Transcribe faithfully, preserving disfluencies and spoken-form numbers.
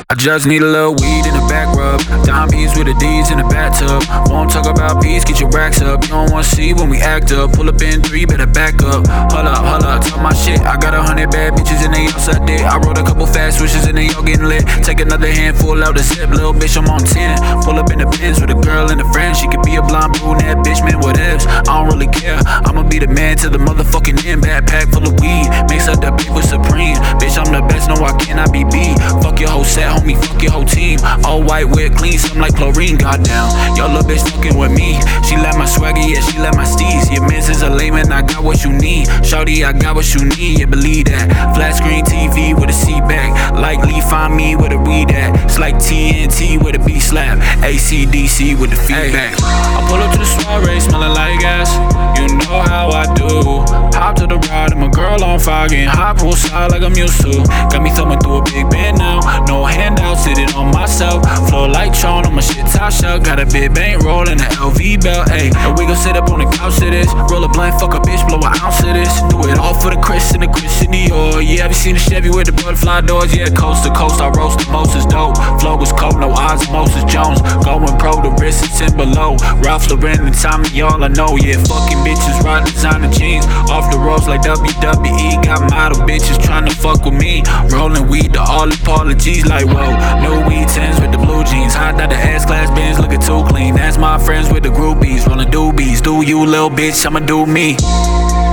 I just need a little weed in the back rub. Dime piece with the D's in the bathtub. Won't talk about peace, get your racks up. You don't wanna see when we act up. Pull up in three, better back up. Hold up, hold up, talk my shit. I got a hundred bad bitches and they all suck dick. I wrote a couple fast wishes and they all getting lit. Take another handful out the zip, little bitch, I'm on ten. Pull up in the Benz with a girl and a friend. She could be a blonde brunette, bitch, man, what ifs? I don't really care. I'ma be the man to the motherfucking end. Backpack full of weed, mix up the beat with Supreme. Bitch, I'm the best, no, I cannot be beat. Fuck your whole set, homie, fuck your whole team. All white with clean, something like chlorine. Goddamn, your little bitch fucking with me. She let my swagger, yeah, she let my steez. Your mans is a layman, I got what you need. Shawty, I got what you need, yeah, believe that. Flat screen T V with a seat back. Likely find me with a read at. It's like T N T with a B slap. A C D C with the feedback. I pull up to the soiree, smelling like gas. You know how I do. Hop to the ride, and my girl on fire, getting hot poolside like I'm used to. Got me thumbing through a big band now. No handouts, sitting on myself. Flow like Tron on my shit top shelf. Got a big bank roll and an L V belt, ayy. And we gon' sit up on the couch to this. Roll a blunt, fuck a bitch, blow an ounce of this. Do it all for the Chris and the Chris in Dior. Yeah, have you seen the Chevy with the butterfly doors? Yeah, coast to coast, I roast the most is dope. Flow was cold, no osmosis Jones. Going pro, the wrist is ten below. Ralph Lauren and Tommy, all I know. Yeah, fucking bitches riding designer jeans. Off the roads like W W E. Got model bitches trying to fuck with me. Rolling weed to all apologies like whoa. New weed tens with the blue jeans. Hot out the S-Class Benz looking too clean. That's my friends with the groupies. Rolling doobies. Do you little bitch, I'ma do me.